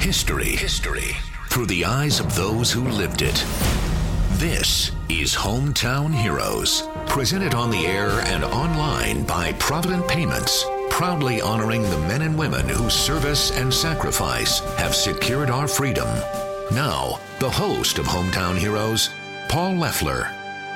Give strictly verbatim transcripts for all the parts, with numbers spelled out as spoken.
History. History. Through the eyes of those who lived it. This is Hometown Heroes. Presented on the air and online by Provident Payments. Proudly honoring the men and women whose service and sacrifice have secured our freedom. Now, the host of Hometown Heroes, Paul Leffler.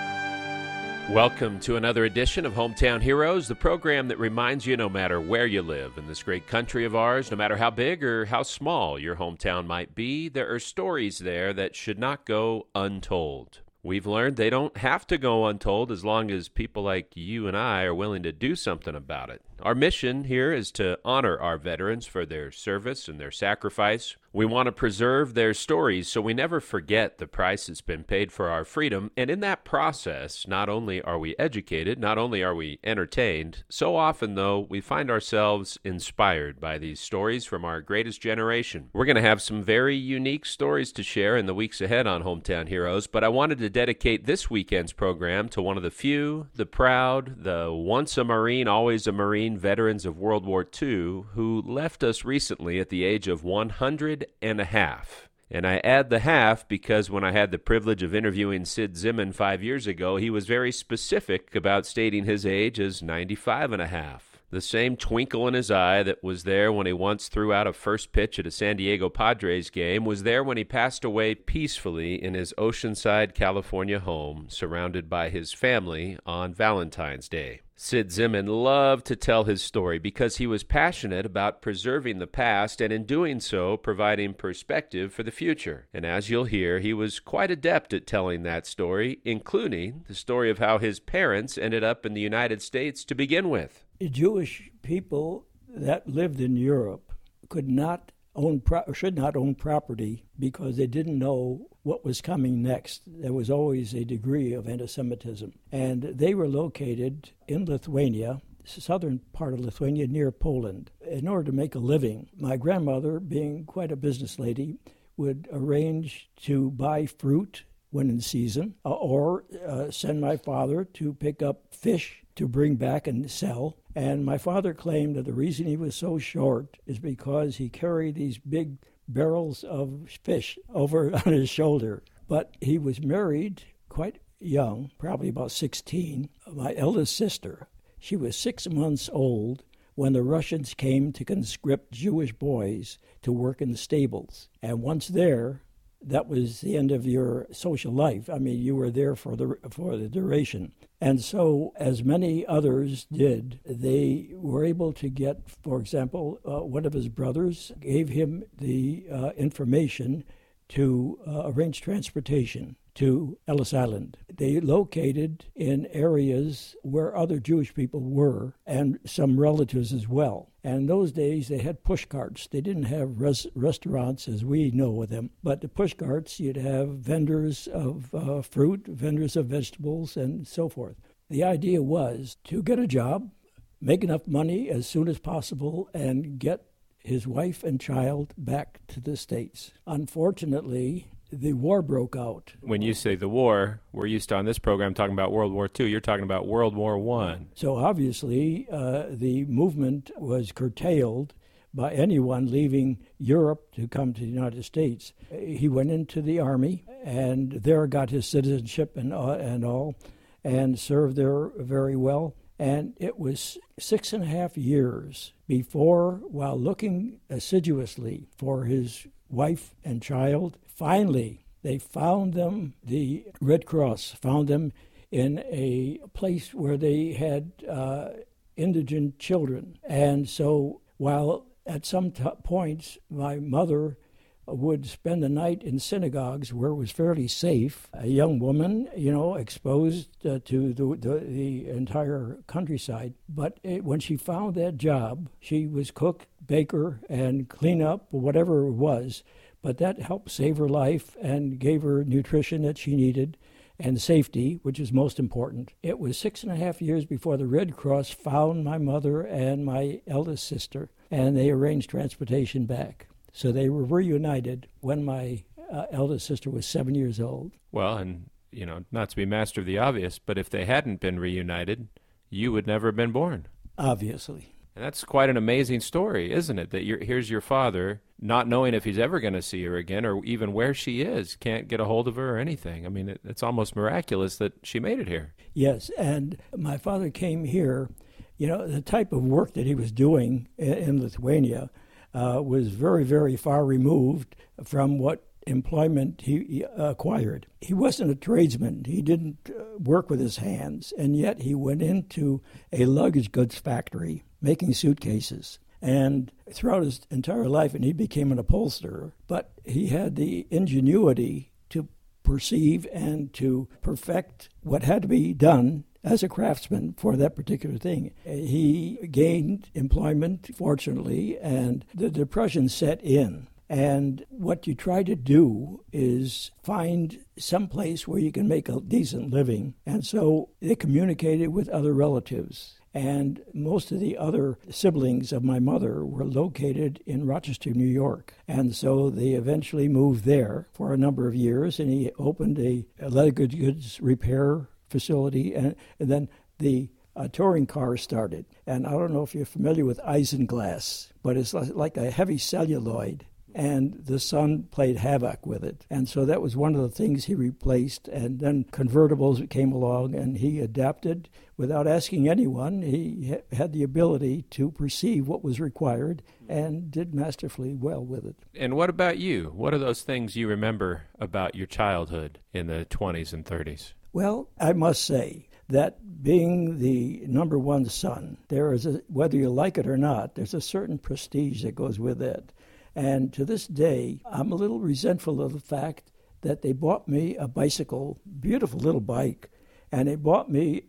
Welcome to another edition of Hometown Heroes, the program that reminds you no matter where you live in this great country of ours, no matter how big or how small your hometown might be, there are stories there that should not go untold. We've learned they don't have to go untold as long as people like you and I are willing to do something about it. Our mission here is to honor our veterans for their service and their sacrifice. We want to preserve their stories so we never forget the price that's been paid for our freedom. And in that process, not only are we educated, not only are we entertained, so often, though, we find ourselves inspired by these stories from our greatest generation. We're going to have some very unique stories to share in the weeks ahead on Hometown Heroes, but I wanted to dedicate this weekend's program to one of the few, the proud, the once a Marine, always a Marine veterans of World War Two who left us recently at the age of one hundred and a half. And I add the half because when I had the privilege of interviewing Sid Zimmern five years ago, he was very specific about stating his age as ninety-five and a half. The same twinkle in his eye that was there when he once threw out a first pitch at a San Diego Padres game was there when he passed away peacefully in his Oceanside, California home, surrounded by his family on Valentine's Day. Sid Zimmern loved to tell his story because he was passionate about preserving the past and in doing so providing perspective for the future. And as you'll hear, he was quite adept at telling that story, including the story of how his parents ended up in the United States to begin with. Jewish people that lived in Europe could not own pro- or should not own property because they didn't know what was coming next. There was always a degree of anti-Semitism. And they were located in Lithuania, southern part of Lithuania, near Poland. In order to make a living, my grandmother, being quite a business lady, would arrange to buy fruit when in season, uh, or uh, send my father to pick up fish to bring back and sell. And my father claimed that the reason he was so short is because he carried these big barrels of fish over on his shoulder. But he was married quite young, probably about sixteen. My eldest sister, she was six months old when the Russians came to conscript Jewish boys to work in the stables. And once there, that was the end of your social life. I mean, you were there for the for the duration. And so, as many others did, they were able to get, for example, uh, one of his brothers gave him the uh, information to uh, arrange transportation to Ellis Island. They located in areas where other Jewish people were, and some relatives as well. And in those days, they had push carts. They didn't have res- restaurants as we know them, but the push carts, you'd have vendors of uh, fruit, vendors of vegetables, and so forth. The idea was to get a job, make enough money as soon as possible, and get his wife and child back to the States. Unfortunately, the war broke out. When you say the war, we're used to on this program talking about World War Two. You're talking about World War One. So obviously, uh, the movement was curtailed by anyone leaving Europe to come to the United States. He went into the Army and there got his citizenship and, uh, and all, and served there very well. And it was six and a half years before, while looking assiduously for his wife and child, finally they found them. The Red Cross found them in a place where they had uh, indigent children. And so while at some t- points my mother would spend the night in synagogues where it was fairly safe, a young woman, you know, exposed uh, to the, the, the entire countryside. But it, when she found that job, she was cook, baker, and clean up, whatever it was. But that helped save her life and gave her nutrition that she needed and safety, which is most important. It was six and a half years before the Red Cross found my mother and my eldest sister, and they arranged transportation back. So they were reunited when my uh, eldest sister was seven years old. Well, and, you know, not to be master of the obvious, but if they hadn't been reunited, you would never have been born. Obviously. That's quite an amazing story, isn't it? That you're, here's your father, not knowing if he's ever going to see her again or even where she is, can't get a hold of her or anything. I mean, it, it's almost miraculous that she made it here. Yes, and my father came here. You know, the type of work that he was doing in, in Lithuania uh, was very, very far removed from what employment he acquired. He wasn't a tradesman. He didn't uh, work with his hands, and yet he went into a luggage goods factory making suitcases. And throughout his entire life, and he became an upholsterer, but he had the ingenuity to perceive and to perfect what had to be done as a craftsman for that particular thing. He gained employment, fortunately, and the Depression set in. And what you try to do is find some place where you can make a decent living. And so they communicated with other relatives. And most of the other siblings of my mother were located in Rochester, New York. And so they eventually moved there for a number of years, and he opened a, a leather goods repair facility. And, and then the uh, touring car started. And I don't know if you're familiar with isinglass, but it's like a heavy celluloid. And the sun played havoc with it. And so that was one of the things he replaced. And then convertibles came along, and he adapted without asking anyone. He had the ability to perceive what was required and did masterfully well with it. And what about you? What are those things you remember about your childhood in the twenties and thirties? Well, I must say that being the number one son, there is a, whether you like it or not, there's a certain prestige that goes with it. And to this day, I'm a little resentful of the fact that they bought me a bicycle, beautiful little bike, and they bought me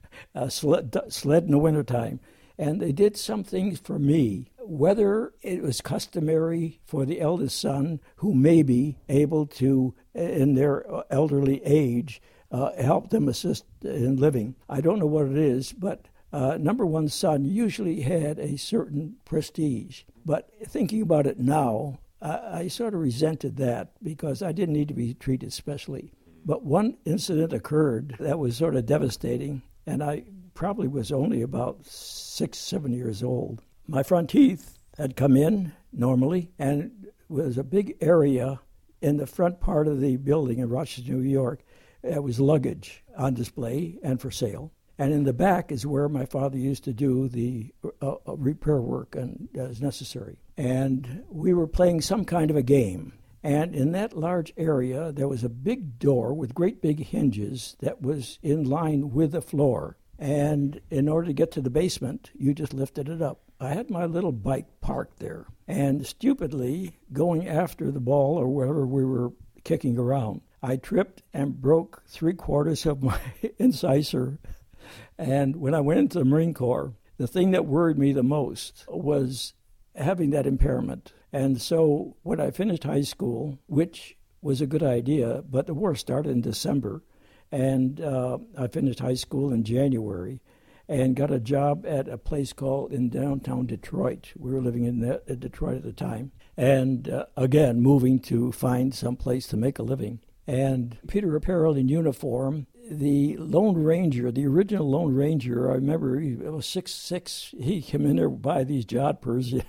a sled, sled in the wintertime. And they did some things for me, whether it was customary for the eldest son, who may be able to, in their elderly age, uh, help them assist in living. I don't know what it is, but uh, number one son usually had a certain prestige. But thinking about it now, I, I sort of resented that because I didn't need to be treated specially. But one incident occurred that was sort of devastating, and I probably was only about six, seven years old. My front teeth had come in normally, and was a big area in the front part of the building in Rochester, New York. It was luggage on display and for sale. And in the back is where my father used to do the uh, repair work and, as necessary. And we were playing some kind of a game. And in that large area, there was a big door with great big hinges that was in line with the floor. And in order to get to the basement, you just lifted it up. I had my little bike parked there. And stupidly, going after the ball or wherever we were kicking around, I tripped and broke three quarters of my incisor. And when I went into the Marine Corps, the thing that worried me the most was having that impairment. And so when I finished high school, which was a good idea, but the war started in December, and uh, I finished high school in January and got a job at a place called in downtown Detroit. We were living in that, at Detroit at the time. And uh, again, moving to find some place to make a living. And Peter Apparel in uniform, the Lone Ranger, the original Lone Ranger, I remember he was six six. He came in there by these jodhpurs.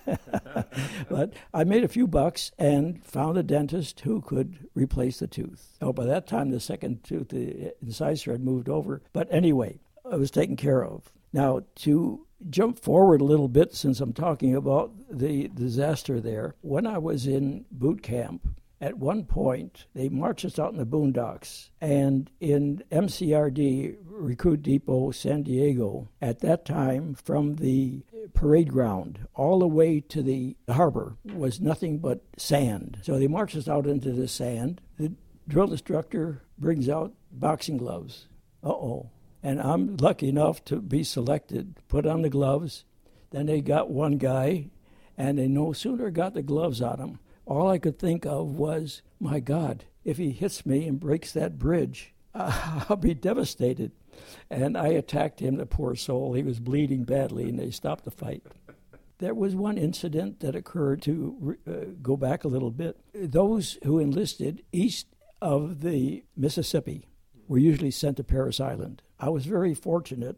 But I made a few bucks and found a dentist who could replace the tooth. Oh, by that time, the second tooth, the incisor, had moved over. But anyway, I was taken care of. Now, to jump forward a little bit, since I'm talking about the disaster there, when I was in boot camp, at one point, they marched us out in the boondocks, and in M C R D, Recruit Depot, San Diego, at that time, from the parade ground all the way to the harbor was nothing but sand. So they marched us out into the sand. The drill instructor brings out boxing gloves. Uh-oh. And I'm lucky enough to be selected, put on the gloves. Then they got one guy, and they no sooner got the gloves on him, all I could think of was, my God, if he hits me and breaks that bridge, I'll be devastated. And I attacked him, the poor soul. He was bleeding badly, and they stopped the fight. There was one incident that occurred, to uh, go back a little bit. Those who enlisted east of the Mississippi were usually sent to Parris Island. I was very fortunate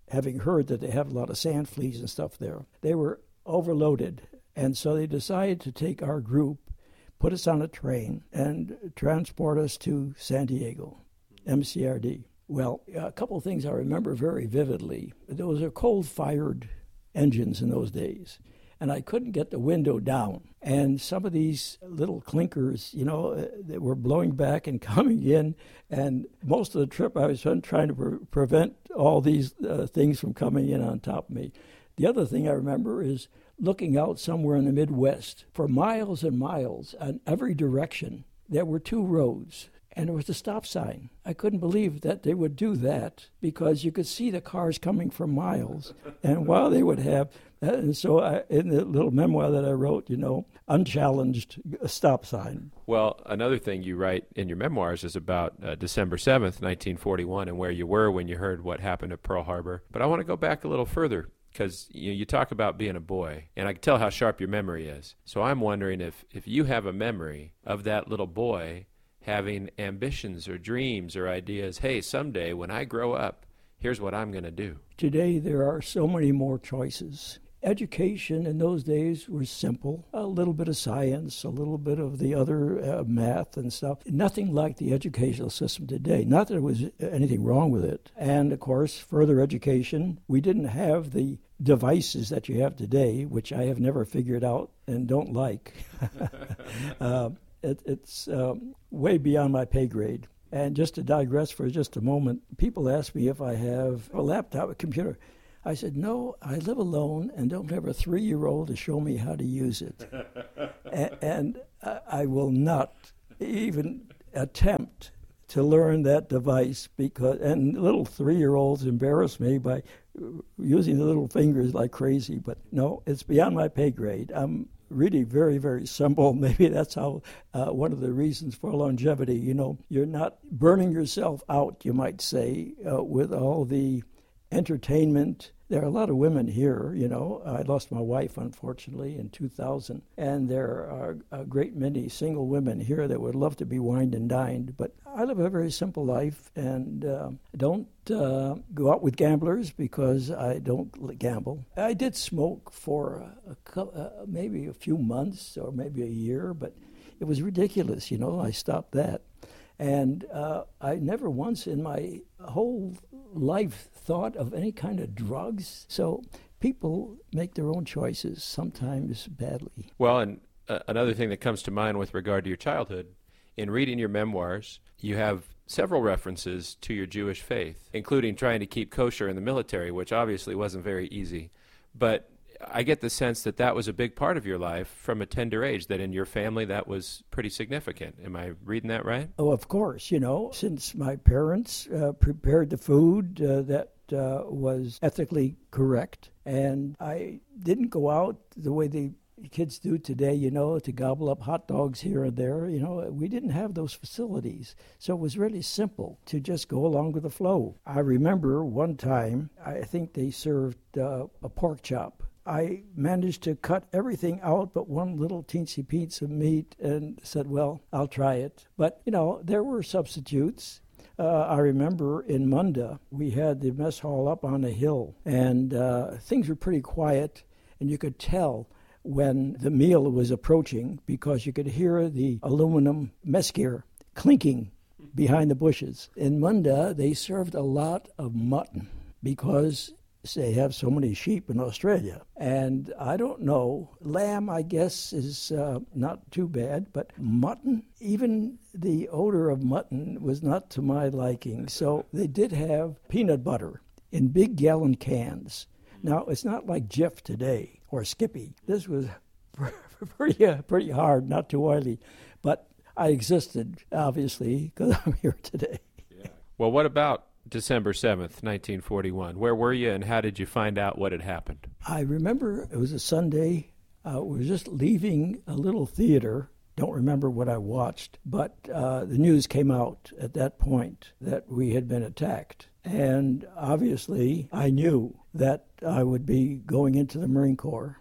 having heard that they have a lot of sand fleas and stuff there. They were overloaded, and so they decided to take our group, put us on a train, and transport us to San Diego, M C R D. Well, a couple of things I remember very vividly. Those are coal-fired engines in those days, and I couldn't get the window down. And some of these little clinkers, you know, they were blowing back and coming in, and most of the trip I was trying to pre- prevent all these uh, things from coming in on top of me. The other thing I remember is looking out somewhere in the Midwest. For miles and miles, in every direction, there were two roads, and there was a stop sign. I couldn't believe that they would do that because you could see the cars coming for miles. And while they would have, and so I, in the little memoir that I wrote, you know, unchallenged stop sign. Well, another thing you write in your memoirs is about uh, December seventh, nineteen forty-one, and where you were when you heard what happened at Pearl Harbor. But I want to go back a little further, because you, you talk about being a boy, and I can tell how sharp your memory is. So I'm wondering if, if you have a memory of that little boy having ambitions or dreams or ideas, hey, someday when I grow up, here's what I'm going to do. Today there are so many more choices. Education in those days was simple, a little bit of science, a little bit of the other uh, math and stuff. Nothing like the educational system today. Not that there was anything wrong with it. And, of course, further education, we didn't have the devices that you have today, which I have never figured out and don't like. uh, it, it's um, way beyond my pay grade. And just to digress for just a moment, people ask me if I have a laptop, a computer. I said, no, I live alone and don't have a three-year-old to show me how to use it. and and I will not even attempt to learn that device because, and little three-year-olds embarrass me by using the little fingers like crazy. But no, it's beyond my pay grade. I'm really very, very simple. Maybe that's how uh, one of the reasons for longevity. You know, you're not burning yourself out, you might say, uh, with all the entertainment. There are a lot of women here, you know. I lost my wife, unfortunately, in two thousand, and there are a great many single women here that would love to be wined and dined. But I live a very simple life and uh, don't uh, go out with gamblers because I don't gamble. I did smoke for a, a, uh, maybe a few months or maybe a year, but it was ridiculous, you know. I stopped that. And uh, I never once in my whole life thought of any kind of drugs. So people make their own choices, sometimes badly. Well, and uh, another thing that comes to mind with regard to your childhood, in reading your memoirs, you have several references to your Jewish faith, including trying to keep kosher in the military, which obviously wasn't very easy. But I get the sense that that was a big part of your life from a tender age, that in your family that was pretty significant. Am I reading that right? Oh, of course. You know, since my parents uh, prepared the food uh, that uh, was ethically correct, and I didn't go out the way the kids do today, you know, to gobble up hot dogs here and there. You know, we didn't have those facilities. So it was really simple to just go along with the flow. I remember one time, I think they served uh, a pork chop. I managed to cut everything out but one little teensy piece of meat and said, well, I'll try it. But, you know, there were substitutes. Uh, I remember in Munda, we had the mess hall up on a hill, and uh, things were pretty quiet, and you could tell when the meal was approaching because you could hear the aluminum mess gear clinking behind the bushes. In Munda, they served a lot of mutton because they have so many sheep in Australia. And I don't know, lamb, I guess, is uh, not too bad, but mutton, even the odor of mutton was not to my liking. So they did have peanut butter in big gallon cans. Now, it's not like Jif today or Skippy. This was pretty, uh, pretty hard, not too oily. But I existed, obviously, because I'm here today. Yeah. Well, what about December seventh, nineteen forty-one. Where were you and how did you find out what had happened? I remember it was a Sunday. Uh, we were just leaving a little theater. Don't remember what I watched, but uh, the news came out at that point that we had been attacked. And obviously, I knew that I would be going into the Marine Corps.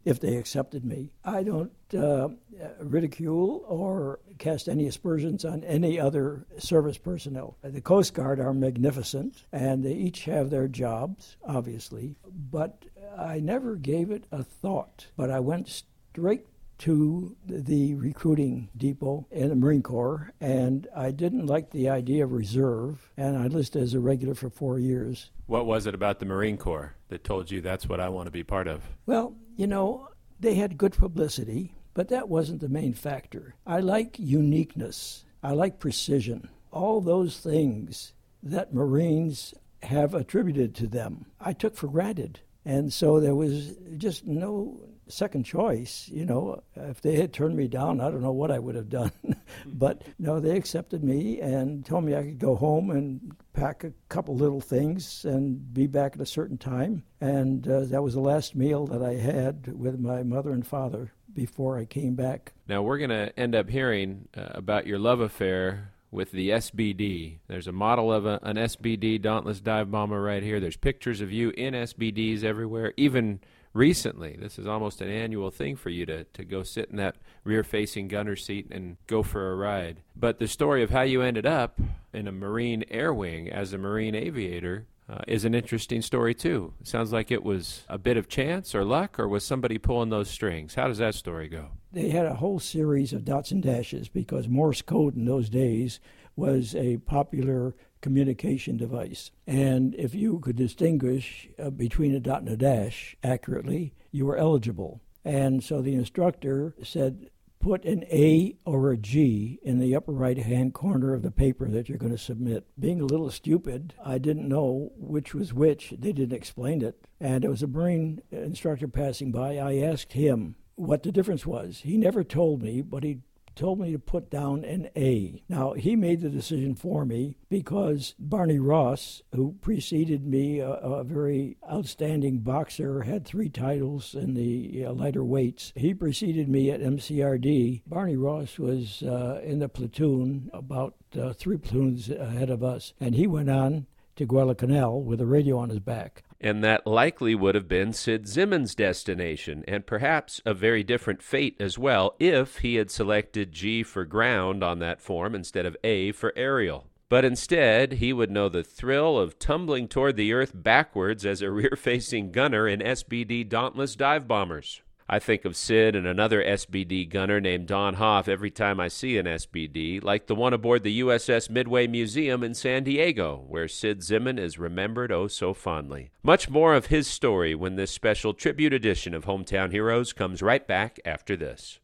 if they accepted me. I don't uh, ridicule or cast any aspersions on any other service personnel. The Coast Guard are magnificent, and they each have their jobs, obviously, but I never gave it a thought. But I went straight to the recruiting depot in the Marine Corps, and I didn't like the idea of reserve, and I enlisted as a regular for four years. What was it about the Marine Corps that told you that's what I want to be part of? Well, you know, they had good publicity, but that wasn't the main factor. I like uniqueness. I like precision. All those things that Marines have attributed to them, I took for granted. And so there was just no second choice. You know, if they had turned me down, I don't know what I would have done. But no, they accepted me and told me I could go home and pack a couple little things and be back at a certain time. And uh, that was the last meal that I had with my mother and father before I came back. Now, we're going to end up hearing uh, about your love affair with the S B D. There's a model of a, an S B D Dauntless dive bomber right here. There's pictures of you in S B Ds everywhere, even recently. This is almost an annual thing for you to, to go sit in that rear-facing gunner seat and go for a ride. But the story of how you ended up in a Marine Air Wing as a Marine aviator uh, is an interesting story, too. It sounds like it was a bit of chance or luck, or was somebody pulling those strings? How does that story go? They had a whole series of dots and dashes because Morse code in those days was a popular communication device. And if you could distinguish uh, between a dot and a dash accurately, you were eligible. And so the instructor said, put an A or a G in the upper right-hand corner of the paper that you're going to submit. Being a little stupid, I didn't know which was which. They didn't explain it. And it was a Marine instructor passing by. I asked him what the difference was. He never told me, but he told me to put down an A. Now, he made the decision for me because Barney Ross, who preceded me, a, a very outstanding boxer, had three titles in the uh, lighter weights. He preceded me at M C R D. Barney Ross was uh, in the platoon, about uh, three platoons ahead of us, and he went on to Guadalcanal with a radio on his back. And that likely would have been Sid Zimmons' destination, and perhaps a very different fate as well if he had selected G for ground on that form instead of A for aerial. But instead, he would know the thrill of tumbling toward the earth backwards as a rear-facing gunner in S B D Dauntless dive bombers. I think of Sid and another S B D gunner named Don Hoff every time I see an S B D, like the one aboard the U S S Midway Museum in San Diego, where Sid Zimmon is remembered oh so fondly. Much more of his story when this special tribute edition of Hometown Heroes comes right back after this.